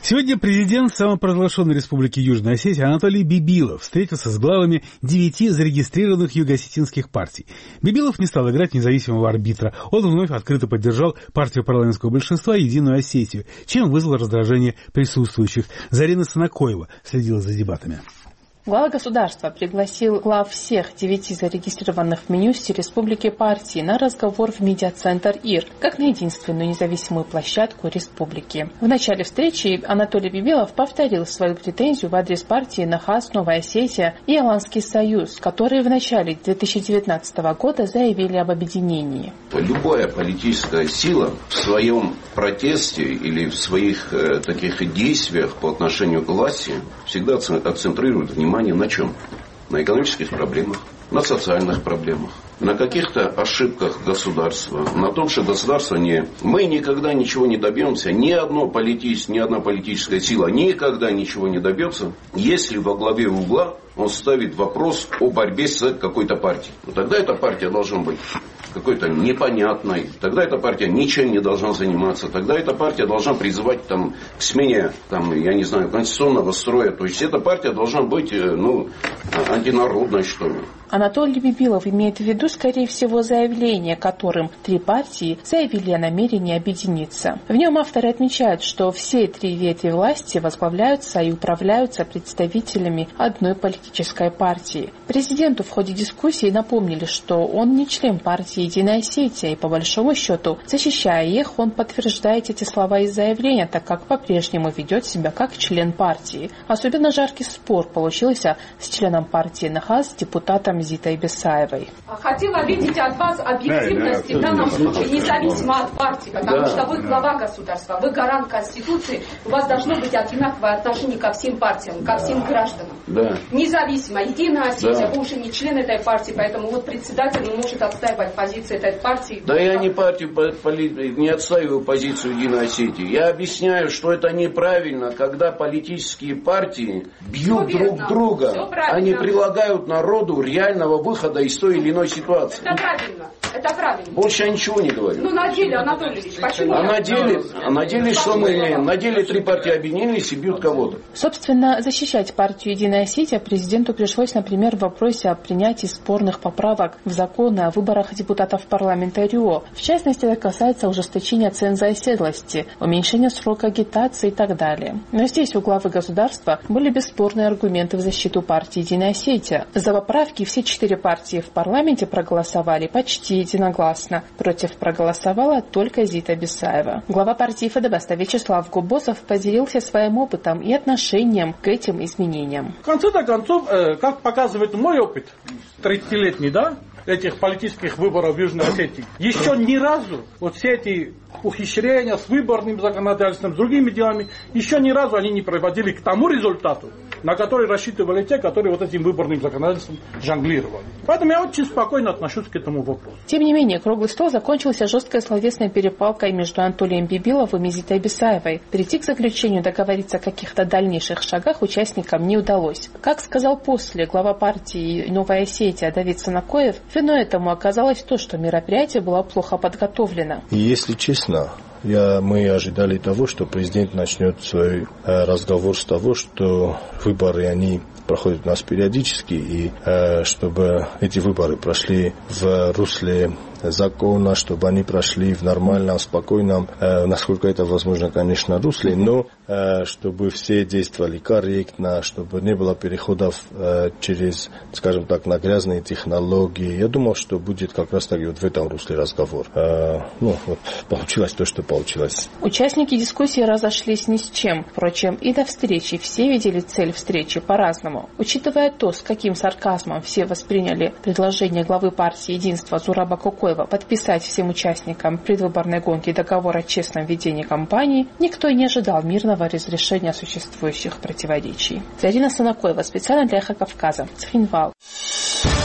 Сегодня президент самопровозглашенной республики Южная Осетия Анатолий Бибилов встретился с главами 9 зарегистрированных юго-осетинских партий. Бибилов не стал играть независимого арбитра. Он вновь открыто поддержал партию парламентского большинства «Единую Осетию», чем вызвал раздражение присутствующих. Зарина Санакоева следила за дебатами. Глава государства пригласил глав всех 9 зарегистрированных в Минюсте республики партий на разговор в медиацентр ИР, как на единственную независимую площадку республики. В начале встречи Анатолий Бибилов повторил свою претензию в адрес партии Нахас, Новая Осетия и Аланский союз, которые в начале 2019 года заявили об объединении. Любая политическая сила в своем протесте или в своих таких действиях по отношению к власти всегда акцентрирует внимание на чем? На экономических проблемах, на социальных проблемах, на каких-то ошибках государства, на том, что государство мы никогда ничего не добьемся, ни одна политическая сила никогда ничего не добьется, если во главе угла он ставит вопрос о борьбе с какой-то партией. Тогда эта партия должна быть какой-то непонятной, тогда эта партия ничем не должна заниматься, тогда эта партия должна призывать к смене, конституционного строя. То есть эта партия должна быть антинародной, что ли. Анатолий Бибилов имеет в виду, скорее всего, заявление, которым 3 партии заявили о намерении объединиться. В нем авторы отмечают, что все 3 ветви власти возглавляются и управляются представителями одной политической партии. Президенту в ходе дискуссии напомнили, что он не член партии «Единая Осетия», и по большому счету, защищая их, он подтверждает эти слова из заявления, так как по-прежнему ведет себя как член партии. Особенно жаркий спор получился с членом партии Нахас, депутатом Зитой Бесаевой. Хотела видеть от вас объективности в данном случае, независимо от партии, потому что вы глава государства, вы гарант Конституции, у вас должно быть одинаковое отношение ко всем партиям, ко всем гражданам. Да. Независимо. Единая Осетия, вы уже не член этой партии, поэтому председатель не может отстаивать позицию этой партии. Да я не отстаиваю позицию Единой Осетии. Я объясняю, что это неправильно, когда политические партии бьют друг друга. Они предлагают народу реального выхода из той или иной ситуации. Это правильно. Это правильно. Больше я ничего не говорю. На деле, Анатолий Ильич, почему? На деле что мы имеем? На деле 3 партии объединились и бьют кого-то. Собственно, защищать партию «Единая Осетия» президенту пришлось, например, в вопросе о принятии спорных поправок в законы о выборах депутатов парламента РИО. В частности, это касается ужесточения ценза оседлости, уменьшения срока агитации и так далее. Но здесь у главы государства были бесспорные аргументы в защиту партии «Единая Осетия». За поправки все 4 партии в парламенте проголосовали почти единогласно. Против проголосовала только Зита Бесаева. Глава партии ФДБ Вячеслав Губозов поделился своим опытом и отношением к этим изменениям. В конце-то концов, как показывает мой опыт, 30-летний, этих политических выборов в Южной Осетии, еще ни разу все эти ухищрения с выборным законодательством, с другими делами, еще ни разу они не приводили к тому результату, на который рассчитывали те, которые этим выборным законодательством жонглировали. Поэтому я очень спокойно отношусь к этому вопросу. Тем не менее, круглый стол закончился жесткой словесной перепалкой между Анатолием Бибиловым и Зитой Бесаевой. Прийти к заключению, договориться о каких-то дальнейших шагах участникам не удалось. Как сказал после глава партии «Новая Осетия» Давид Санакоев, виной этому оказалось то, что мероприятие было плохо подготовлено. Если честно, мы ожидали того, что президент начнет свой разговор с того, что выборы, они проходят у нас периодически, и чтобы эти выборы прошли в русле закона, чтобы они прошли в нормальном, спокойном, насколько это возможно, конечно, русле, но чтобы все действовали корректно, чтобы не было переходов через, скажем так, на грязные технологии. Я думал, что будет как раз таки в этом русле разговор. Получилось то, что получилось. Участники дискуссии разошлись ни с чем. Впрочем, и до встречи все видели цель встречи по-разному. Учитывая то, с каким сарказмом все восприняли предложение главы партии «Единство» Зураба Кокоева подписать всем участникам предвыборной гонки договор о честном ведении кампании, никто и не ожидал мирного разрешения существующих противоречий. Зарина Санакоева, специально для «Эхо Кавказа», Цхинвал.